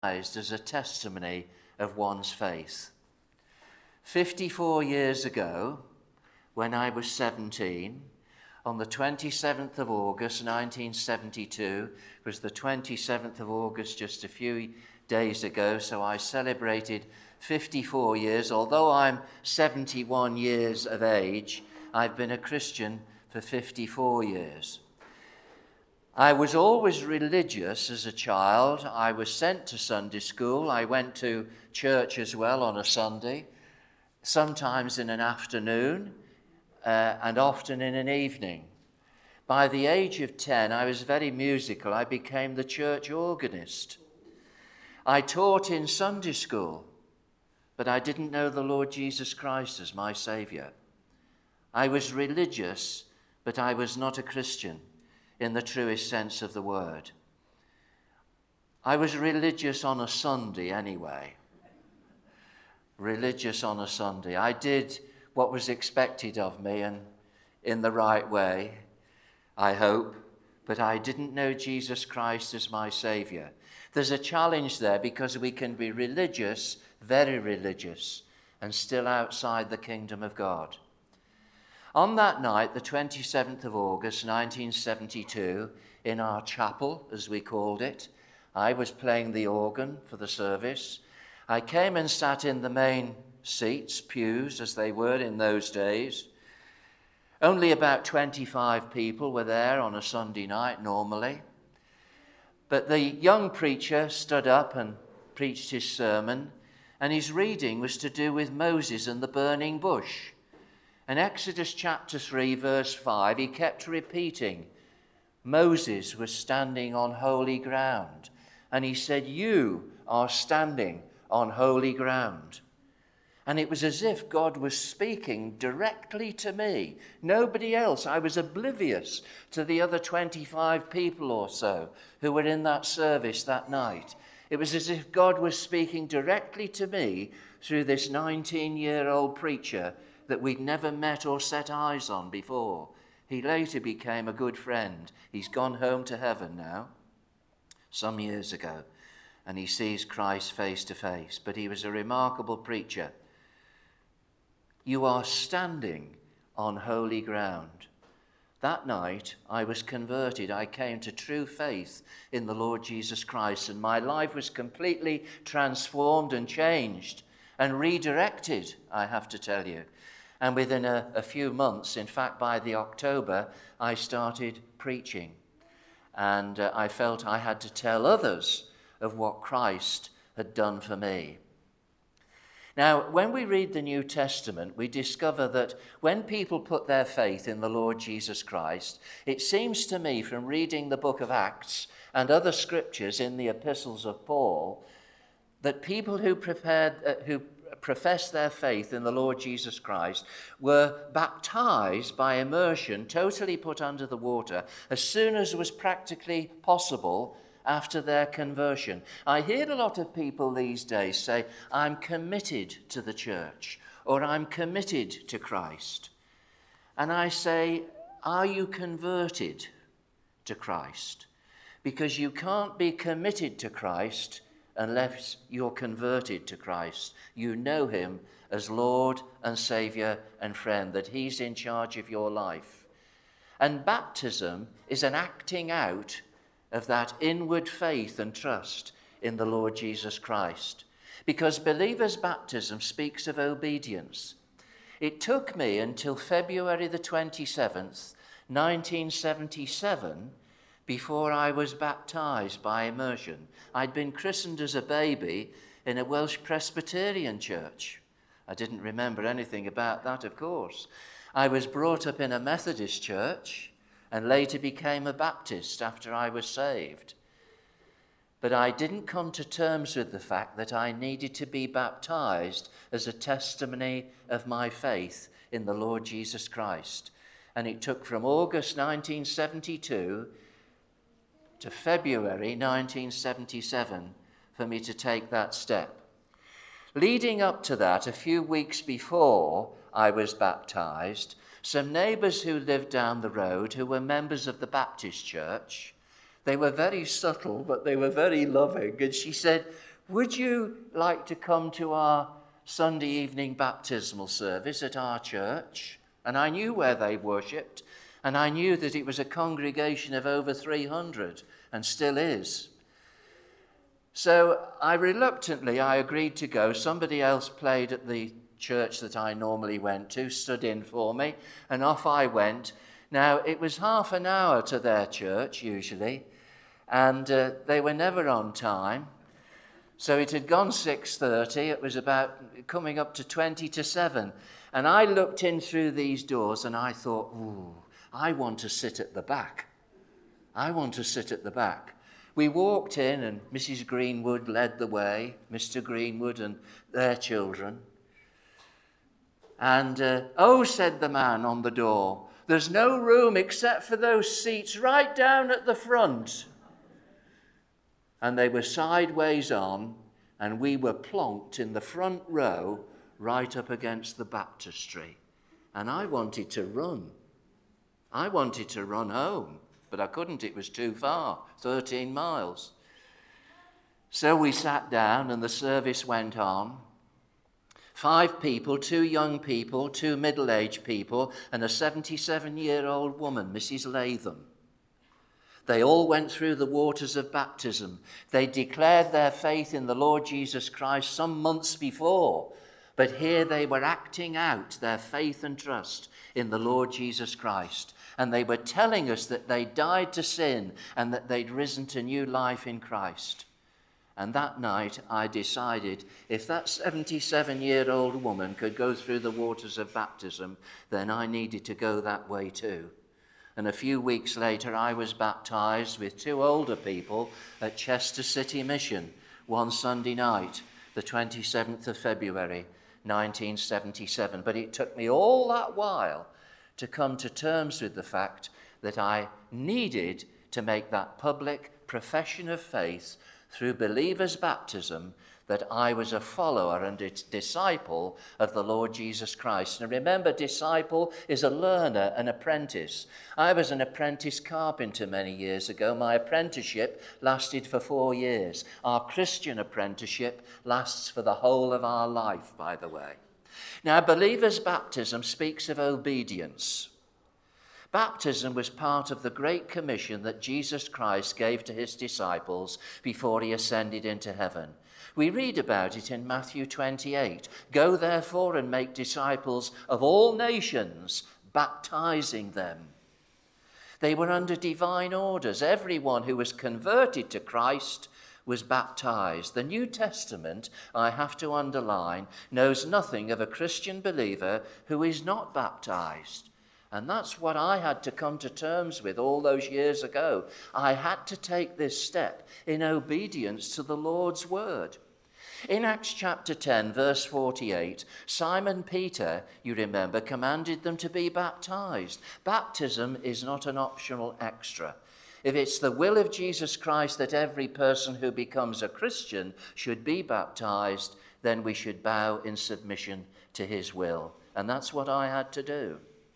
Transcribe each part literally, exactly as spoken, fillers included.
as a testimony of one's faith. fifty-four years ago, when I was seventeen, on the twenty-seventh of August nineteen seventy-two, it was the twenty-seventh of August just a few days ago, so I celebrated fifty-four years. Although I'm seventy-one years of age, I've been a Christian for fifty-four years. I was always religious as a child. I was sent to Sunday school. I went to church as well on a Sunday, sometimes in an afternoon uh, and often in an evening. By the age of ten, I was very musical. I became the church organist. I taught in Sunday school, but I didn't know the Lord Jesus Christ as my Saviour. I was religious, but I was not a Christian in the truest sense of the word. I was religious on a Sunday anyway. Religious on a Sunday. I did what was expected of me, and in the right way, I hope, but I didn't know Jesus Christ as my Saviour. There's a challenge there, because we can be religious, very religious, and still outside the kingdom of God. On that night, the twenty-seventh of August, nineteen seventy-two, in our chapel, as we called it, I was playing the organ for the service. I came and sat in the main seats, pews, as they were in those days. Only about twenty-five people were there on a Sunday night, normally. But the young preacher stood up and preached his sermon, and his reading was to do with Moses and the burning bush. In Exodus chapter three, verse five, he kept repeating, Moses was standing on holy ground. And he said, you are standing on holy ground. And it was as if God was speaking directly to me. Nobody else. I was oblivious to the other twenty-five people or so who were in that service that night. It was as if God was speaking directly to me through this nineteen-year-old preacher that we'd never met or set eyes on before. He later became a good friend. He's gone home to heaven now, some years ago, and he sees Christ face to face. But he was a remarkable preacher. You are standing on holy ground. That night, I was converted. I came to true faith in the Lord Jesus Christ, and my life was completely transformed and changed and redirected, I have to tell you. And within a, a few months, in fact, by the October, I started preaching. And uh, I felt I had to tell others of what Christ had done for me. Now, when we read the New Testament, we discover that when people put their faith in the Lord Jesus Christ, it seems to me from reading the book of Acts and other scriptures in the epistles of Paul, that people who prepared, uh, who professed their faith in the Lord Jesus Christ were baptized by immersion, totally put under the water, as soon as was practically possible after their conversion. I hear a lot of people these days say, I'm committed to the church, or I'm committed to Christ. And I say, are you converted to Christ? Because you can't be committed to Christ unless you're converted to Christ. You know him as Lord and Saviour and friend, that he's in charge of your life. And baptism is an acting out of that inward faith and trust in the Lord Jesus Christ. Because believers' baptism speaks of obedience. It took me until February the twenty-seventh, nineteen seventy-seven, before I was baptized by immersion. I'd been christened as a baby in a Welsh Presbyterian church. I didn't remember anything about that, of course. I was brought up in a Methodist church and later became a Baptist after I was saved. But I didn't come to terms with the fact that I needed to be baptized as a testimony of my faith in the Lord Jesus Christ. And it took from August nineteen seventy-two to February nineteen seventy-seven for me to take that step. Leading up to that, a few weeks before I was baptized, some neighbors who lived down the road, who were members of the Baptist church, they were very subtle, but they were very loving. And she said, would you like to come to our Sunday evening baptismal service at our church? And I knew where they worshipped, and I knew that it was a congregation of over three hundred, and still is. So I reluctantly, I agreed to go. Somebody else played at the church that I normally went to, stood in for me, and off I went. Now, it was half an hour to their church, usually, and uh, they were never on time. So it had gone six thirty. It was about coming up to twenty to seven. And I looked in through these doors and I thought, ooh, I want to sit at the back. I want to sit at the back. We walked in and Missus Greenwood led the way, Mister Greenwood and their children. And, uh, oh, said the man on the door, there's no room except for those seats right down at the front. And they were sideways on, and we were plonked in the front row right up against the baptistry. And I wanted to run. I wanted to run home, but I couldn't. It was too far, thirteen miles. So we sat down and the service went on. Five people, two young people, two middle-aged people, and a seventy-seven-year-old woman, Missus Latham. They all went through the waters of baptism. They declared their faith in the Lord Jesus Christ some months before, but here they were acting out their faith and trust in the Lord Jesus Christ. And they were telling us that they died to sin and that they'd risen to new life in Christ. And that night I decided if that seventy-seven-year-old woman could go through the waters of baptism, then I needed to go that way too. And a few weeks later, I was baptized with two older people at Chester City Mission one Sunday night, the twenty-seventh of February, nineteen seventy-seven. But it took me all that while to come to terms with the fact that I needed to make that public profession of faith through believers' baptism, that I was a follower and a disciple of the Lord Jesus Christ. And remember, disciple is a learner, an apprentice. I was an apprentice carpenter many years ago. My apprenticeship lasted for four years. Our Christian apprenticeship lasts for the whole of our life, by the way. Now, believers' baptism speaks of obedience. Baptism was part of the Great Commission that Jesus Christ gave to his disciples before he ascended into heaven. We read about it in Matthew twenty-eight. Go therefore and make disciples of all nations, baptizing them. They were under divine orders. Everyone who was converted to Christ was baptized. The New Testament, I have to underline, knows nothing of a Christian believer who is not baptized. And that's what I had to come to terms with all those years ago. I had to take this step in obedience to the Lord's word. In Acts chapter ten, verse forty-eight, Simon Peter, you remember, commanded them to be baptized. Baptism is not an optional extra. If it's the will of Jesus Christ that every person who becomes a Christian should be baptized, then we should bow in submission to his will. And that's what I had to do.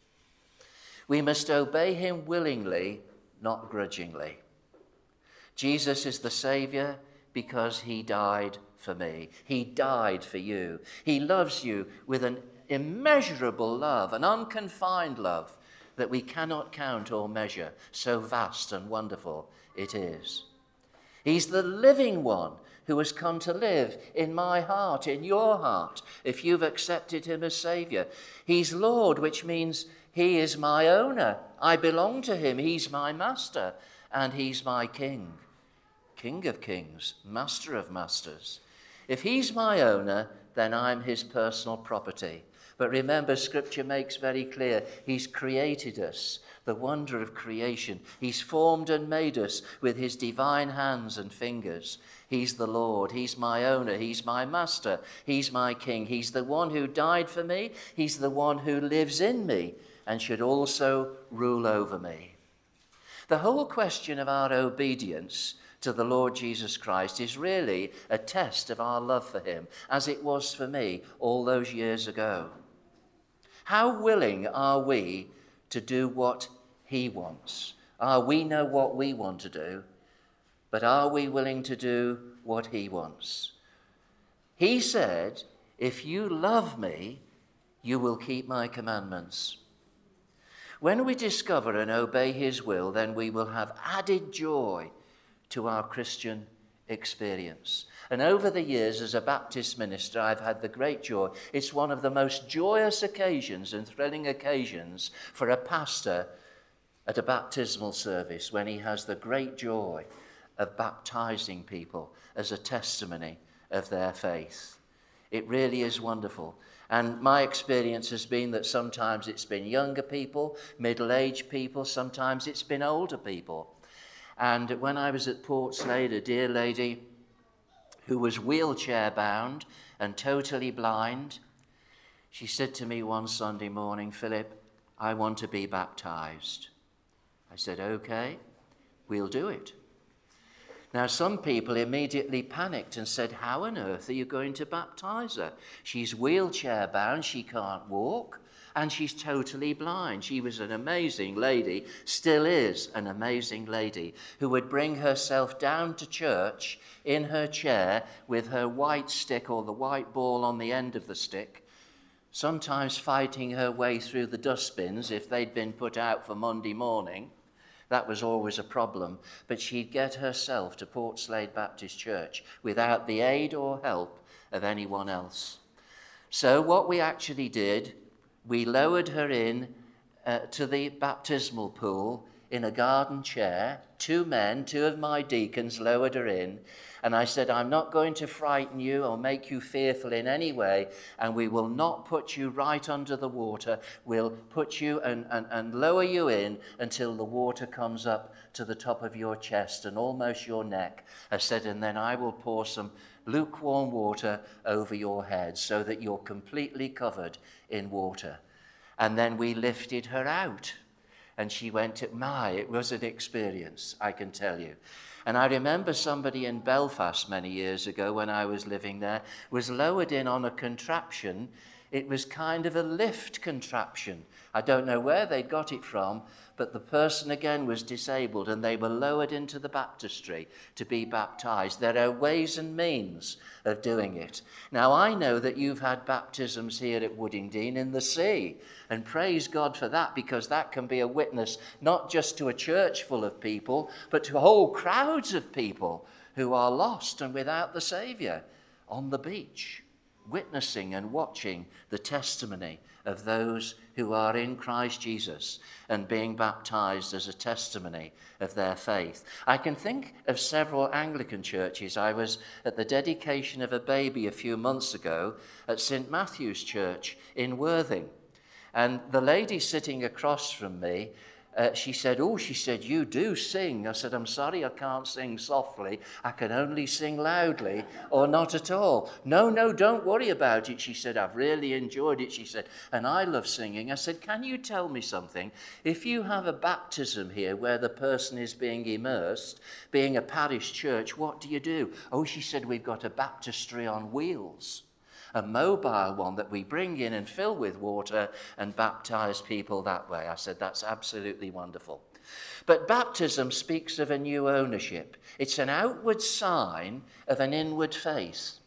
We must obey him willingly, not grudgingly. Jesus is the Savior because he died for me. He died for you. He loves you with an immeasurable love, an unconfined love that we cannot count or measure. So vast and wonderful it is. He's the living one who has come to live in my heart, in your heart, if you've accepted him as Savior. He's Lord, which means he is my owner. I belong to him. He's my master, and he's my king. King of kings, master of masters. If he's my owner, then I'm his personal property. But remember, Scripture makes very clear, he's created us, the wonder of creation. He's formed and made us with his divine hands and fingers. He's the Lord. He's my owner. He's my master. He's my king. He's the one who died for me. He's the one who lives in me and should also rule over me. The whole question of our obedience to the Lord Jesus Christ is really a test of our love for him, as it was for me all those years ago. How willing are we to do what he wants? Ah, we know what we want to do, but are we willing to do what he wants? He said, if you love me, you will keep my commandments. When we discover and obey his will, then we will have added joy to our Christian experience. And over the years as a Baptist minister, I've had the great joy. It's one of the most joyous occasions and thrilling occasions for a pastor at a baptismal service, when he has the great joy of baptizing people as a testimony of their faith. It really is wonderful. And my experience has been that sometimes it's been younger people, middle-aged people, sometimes it's been older people. And when I was at Portslade, a dear lady who was wheelchair-bound and totally blind, she said to me one Sunday morning, Philip, I want to be baptized. I said, okay, we'll do it. Now, some people immediately panicked and said, how on earth are you going to baptize her? She's wheelchair-bound, she can't walk, and she's totally blind. She was an amazing lady, still is an amazing lady, who would bring herself down to church in her chair with her white stick or the white ball on the end of the stick, sometimes fighting her way through the dustbins if they'd been put out for Monday morning. That was always a problem. But she'd get herself to Portslade Baptist Church without the aid or help of anyone else. So what we actually did, we lowered her in uh, to the baptismal pool in a garden chair. Two men, two of my deacons, lowered her in. And I said, I'm not going to frighten you or make you fearful in any way, and we will not put you right under the water. We'll put you and, and, and lower you in until the water comes up to the top of your chest and almost your neck. I said, and then I will pour some lukewarm water over your head so that you're completely covered in water. And then we lifted her out. And she went, to, my, it was an experience, I can tell you. And I remember somebody in Belfast many years ago when I was living there was lowered in on a contraption. It was kind of a lift contraption. I don't know where they got it from, but the person again was disabled and they were lowered into the baptistry to be baptized. There are ways and means of doing it. Now, I know that you've had baptisms here at Woodingdean in the sea, and praise God for that, because that can be a witness not just to a church full of people, but to whole crowds of people who are lost and without the Saviour on the beach, witnessing and watching the testimony of those who are in Christ Jesus and being baptized as a testimony of their faith. I can think of several Anglican churches. I was at the dedication of a baby a few months ago at Saint Matthew's Church in Worthing. And the lady sitting across from me, Uh, she said, oh, she said, you do sing. I said, I'm sorry, I can't sing softly. I can only sing loudly or not at all. No, no, don't worry about it. She said, I've really enjoyed it. She said, and I love singing. I said, can you tell me something? If you have a baptism here where the person is being immersed, being a parish church, what do you do? Oh, she said, we've got a baptistry on wheels. A mobile one that we bring in and fill with water and baptize people that way. I said, that's absolutely wonderful. But baptism speaks of a new ownership. It's an outward sign of an inward faith.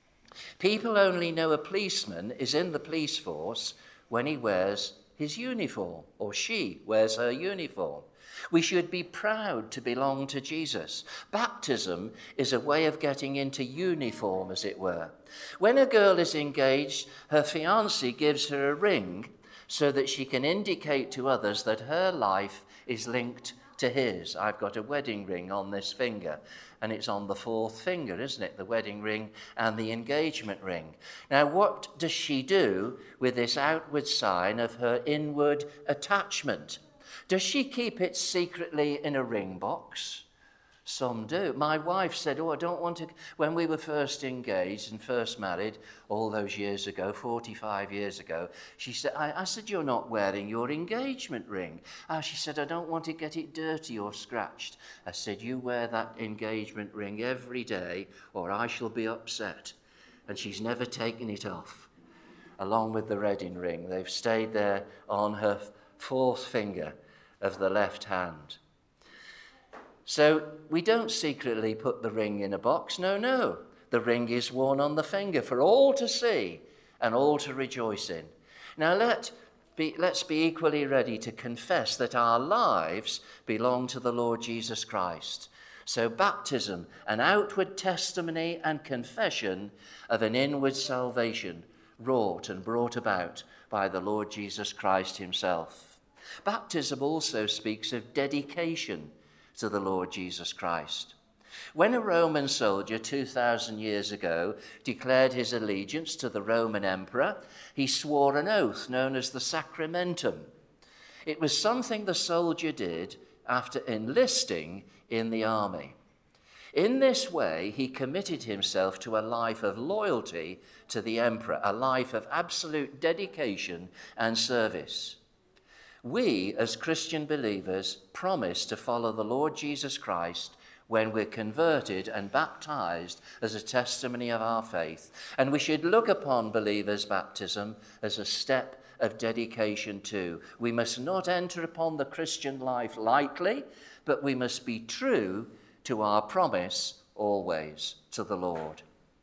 People only know a policeman is in the police force when he wears his uniform, or she wears her uniform. We should be proud to belong to Jesus. Baptism is a way of getting into uniform, as it were. When a girl is engaged, her fiancé gives her a ring so that she can indicate to others that her life is linked to his. I've got a wedding ring on this finger, and it's on the fourth finger, isn't it? The wedding ring and the engagement ring. Now, what does she do with this outward sign of her inward attachment? Does she keep it secretly in a ring box? Some do. My wife said, oh, I don't want to... When we were first engaged and first married, all those years ago, forty-five years ago, she said, I, I said, you're not wearing your engagement ring. Uh, she said, I don't want to get it dirty or scratched. I said, you wear that engagement ring every day or I shall be upset. And she's never taken it off, along with the wedding ring. They've stayed there on her fourth finger of the left hand. So we don't secretly put the ring in a box. No, no. The ring is worn on the finger for all to see and all to rejoice in. Now let be, let's be equally ready to confess that our lives belong to the Lord Jesus Christ. So baptism, an outward testimony and confession of an inward salvation wrought and brought about by the Lord Jesus Christ himself. Baptism also speaks of dedication to the Lord Jesus Christ. When a Roman soldier two thousand years ago declared his allegiance to the Roman emperor, he swore an oath known as the sacramentum. It was something the soldier did after enlisting in the army. In this way, he committed himself to a life of loyalty to the emperor, a life of absolute dedication and service. We, as Christian believers, promise to follow the Lord Jesus Christ when we're converted and baptized as a testimony of our faith. And we should look upon believers' baptism as a step of dedication too. We must not enter upon the Christian life lightly, but we must be true to our promise always to the Lord.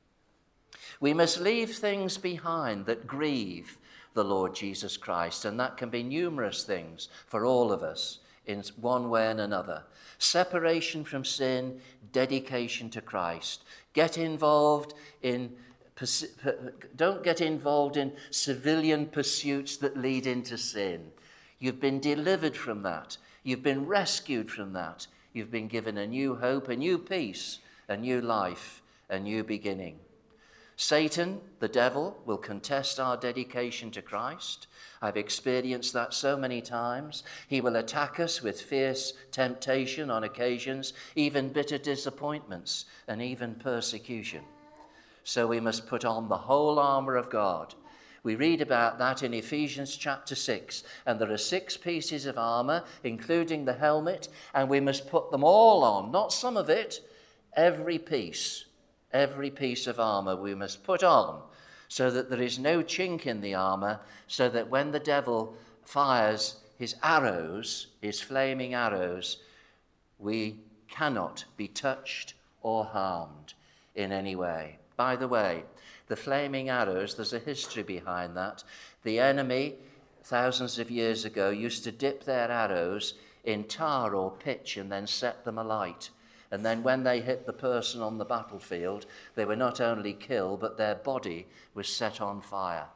We must leave things behind that grieve the Lord Jesus Christ, and that can be numerous things for all of us in one way and another. Separation from sin, dedication to Christ. Get involved in, don't get involved in civilian pursuits that lead into sin. You've been delivered from that. You've been rescued from that. You've been given a new hope, a new peace, a new life, a new beginning. Satan, the devil, will contest our dedication to Christ. I've experienced that so many times. He will attack us with fierce temptation on occasions, even bitter disappointments, and even persecution. So we must put on the whole armor of God. We read about that in Ephesians chapter six, and there are six pieces of armor, including the helmet, and we must put them all on, not some of it, every piece. Every piece of armor we must put on so that there is no chink in the armor, so that when the devil fires his arrows, his flaming arrows, we cannot be touched or harmed in any way. By the way, the flaming arrows, there's a history behind that. The enemy, thousands of years ago, used to dip their arrows in tar or pitch and then set them alight. And then when they hit the person on the battlefield, they were not only killed, but their body was set on fire.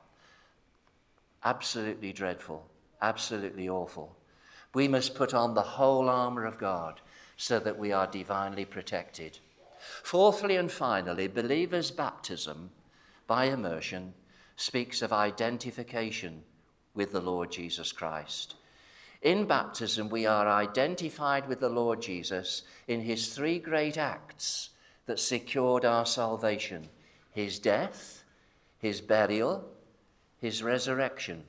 Absolutely dreadful, absolutely awful. We must put on the whole armor of God so that we are divinely protected. Fourthly and finally, believers' baptism by immersion speaks of identification with the Lord Jesus Christ. In baptism, we are identified with the Lord Jesus in his three great acts that secured our salvation: his death, his burial, his resurrection.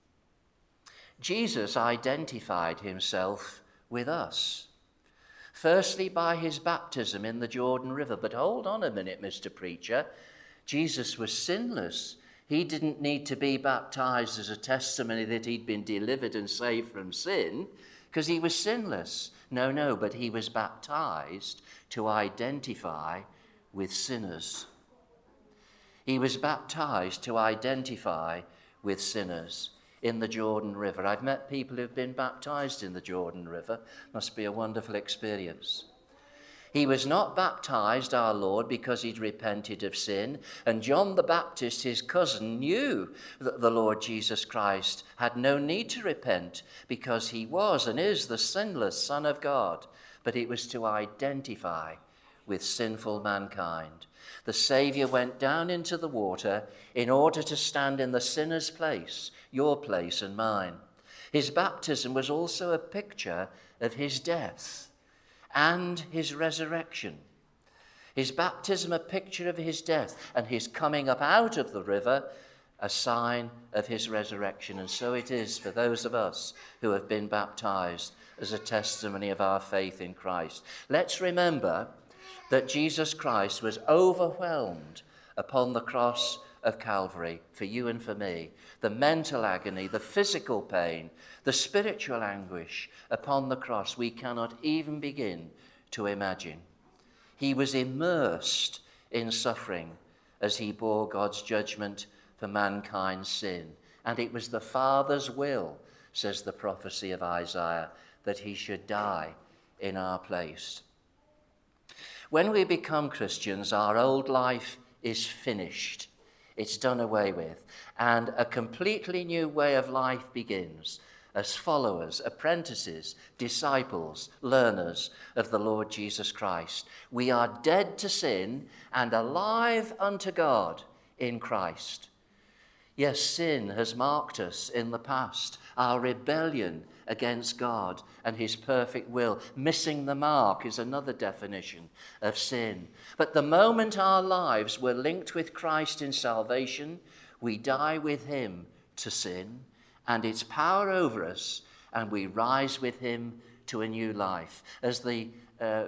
Jesus identified himself with us. Firstly, by his baptism in the Jordan River. But hold on a minute, Mister Preacher. Jesus was sinless. He didn't need to be baptized as a testimony that he'd been delivered and saved from sin, because he was sinless. No, no, but he was baptized to identify with sinners. He was baptized to identify with sinners in the Jordan River. I've met people who've been baptized in the Jordan River. Must be a wonderful experience. He was not baptized, our Lord, because he'd repented of sin. And John the Baptist, his cousin, knew that the Lord Jesus Christ had no need to repent because he was and is the sinless Son of God. But it was to identify with sinful mankind. The Savior went down into the water in order to stand in the sinner's place, your place and mine. His baptism was also a picture of his death and his resurrection. His baptism a picture of his death, and his coming up out of the river a sign of his resurrection. And so it is for those of us who have been baptized as a testimony of our faith in Christ. Let's remember that Jesus Christ was overwhelmed upon the cross of Calvary for you and for me. The mental agony, the physical pain, the spiritual anguish upon the cross we cannot even begin to imagine. He was immersed in suffering as he bore God's judgment for mankind's sin. And it was the Father's will, says the prophecy of Isaiah, that he should die in our place. When we become Christians, our old life is finished. It's done away with. And a completely new way of life begins as followers, apprentices, disciples, learners of the Lord Jesus Christ. We are dead to sin and alive unto God in Christ. Yes, sin has marked us in the past, our rebellion against God and his perfect will. Missing the mark is another definition of sin. But the moment our lives were linked with Christ in salvation, we die with him to sin and its power over us, and we rise with him to a new life. As the uh, uh,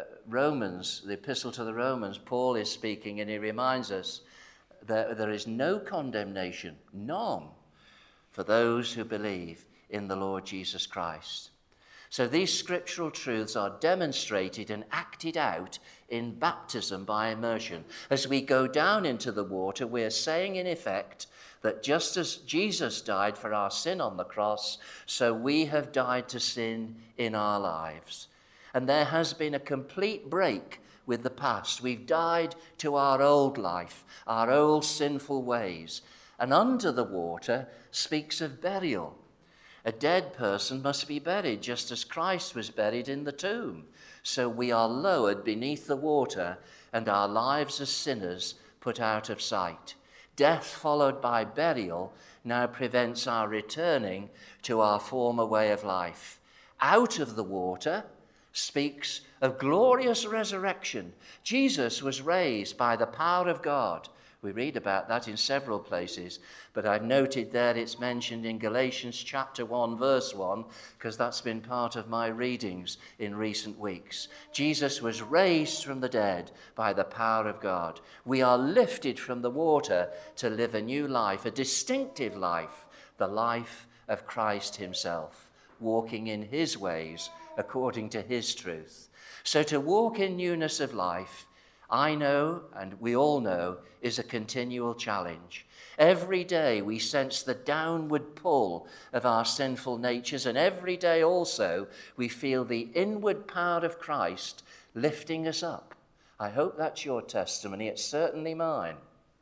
Romans, the epistle to the Romans, Paul is speaking, and he reminds us that there is no condemnation, none, for those who believe in the Lord Jesus Christ. So these scriptural truths are demonstrated and acted out in baptism by immersion. As we go down into the water, we're saying in effect that just as Jesus died for our sin on the cross, so we have died to sin in our lives. And there has been a complete break with the past. We've died to our old life, our old sinful ways. And under the water speaks of burial. A dead person must be buried just as Christ was buried in the tomb. So we are lowered beneath the water and our lives as sinners put out of sight. Death followed by burial now prevents our returning to our former way of life. Out of the water speaks of glorious resurrection. Jesus was raised by the power of God. We read about that in several places, but I've noted there it's mentioned in Galatians chapter one, verse one, because that's been part of my readings in recent weeks. Jesus was raised from the dead by the power of God. We are lifted from the water to live a new life, a distinctive life, the life of Christ himself, walking in his ways according to his truth. So to walk in newness of life, I know, and we all know, is a continual challenge. Every day we sense the downward pull of our sinful natures, and every day also we feel the inward power of Christ lifting us up. I hope that's your testimony. It's certainly mine.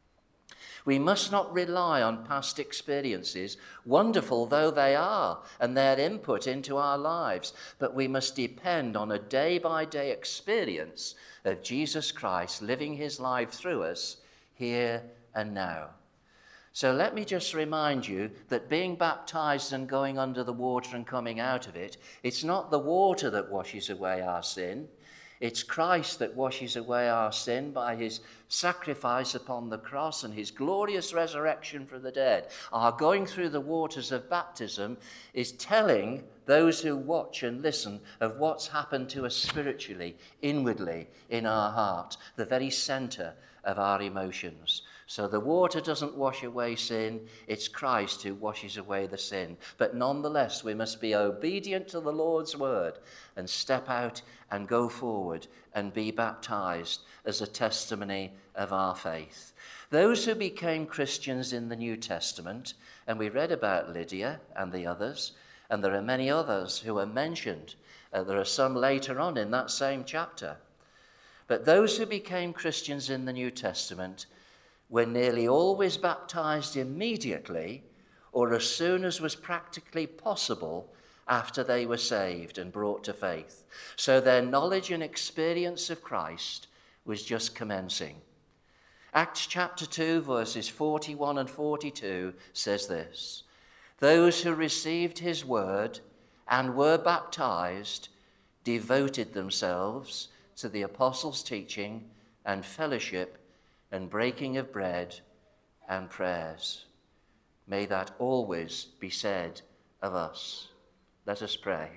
We must not rely on past experiences, wonderful though they are, and their input into our lives, but we must depend on a day-by-day experience of Jesus Christ living his life through us here and now. So let me just remind you that being baptized and going under the water and coming out of it, it's not the water that washes away our sin. It's Christ that washes away our sin by his sacrifice upon the cross and his glorious resurrection from the dead. Our going through the waters of baptism is telling those who watch and listen of what's happened to us spiritually, inwardly, in our heart, the very center of our emotions. So the water doesn't wash away sin, it's Christ who washes away the sin. But nonetheless, we must be obedient to the Lord's word and step out and go forward and be baptized as a testimony of our faith. Those who became Christians in the New Testament, and we read about Lydia and the others, and there are many others who are mentioned. Uh, there are some later on in that same chapter. But those who became Christians in the New Testament were nearly always baptized immediately or as soon as was practically possible after they were saved and brought to faith. So their knowledge and experience of Christ was just commencing. Acts chapter two, verses forty-one and forty-two says this: "Those who received his word and were baptized devoted themselves to the apostles' teaching and fellowship and breaking of bread and prayers." May that always be said of us. Let us pray.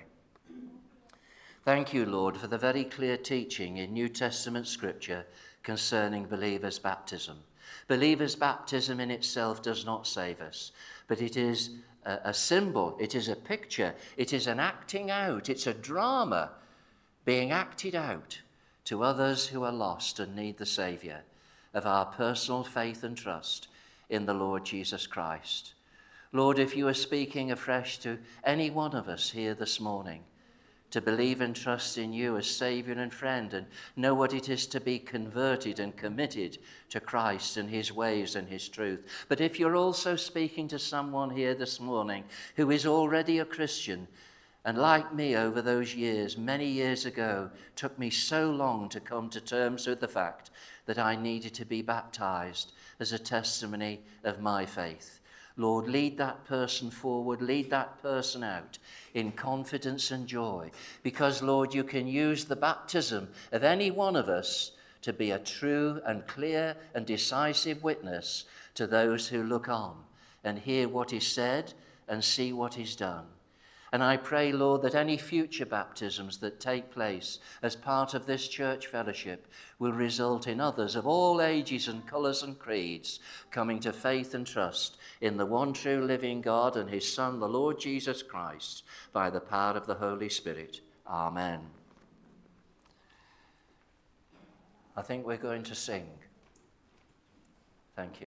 Thank you, Lord, for the very clear teaching in New Testament scripture concerning believers' baptism. Believers' baptism in itself does not save us, but it is a, a symbol, it is a picture, it is an acting out, it's a drama being acted out to others who are lost and need the Saviour of our personal faith and trust in the Lord Jesus Christ. Lord, if you are speaking afresh to any one of us here this morning, to believe and trust in you as Saviour and friend and know what it is to be converted and committed to Christ and his ways and his truth. But if you're also speaking to someone here this morning who is already a Christian, and like me over those years, many years ago, took me so long to come to terms with the fact that I needed to be baptized as a testimony of my faith. Lord, lead that person forward, lead that person out in confidence and joy, because, Lord, you can use the baptism of any one of us to be a true and clear and decisive witness to those who look on and hear what is said and see what is done. And I pray, Lord, that any future baptisms that take place as part of this church fellowship will result in others of all ages and colours and creeds coming to faith and trust in the one true living God and his Son, the Lord Jesus Christ, by the power of the Holy Spirit. Amen. I think we're going to sing. Thank you.